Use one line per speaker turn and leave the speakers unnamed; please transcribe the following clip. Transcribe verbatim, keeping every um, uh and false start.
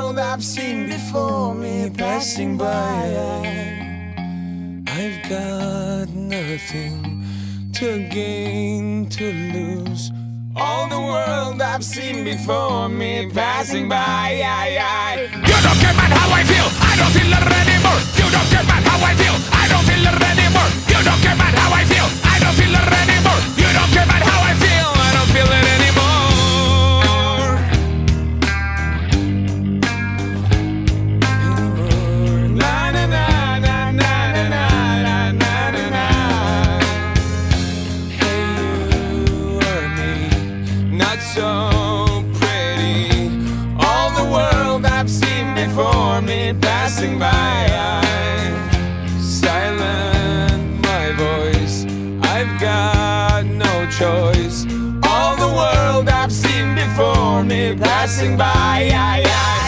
world I've seen before me passing by. I've got nothing to gain, to lose. All the world I've seen before me passing by.
You don't care about how I feel, I don't feel it anymore. You don't care about how I feel, I don't feel it anymore. You don't care about how I feel, I don't feel it anymore. You don't care about how I feel, I don't feel it anymore.
Na na na na na na na na na na. Hey, you or me, not so pretty. All the world I've seen before me passing by. Silent my voice, I've got no choice. All the world I've seen before me passing by.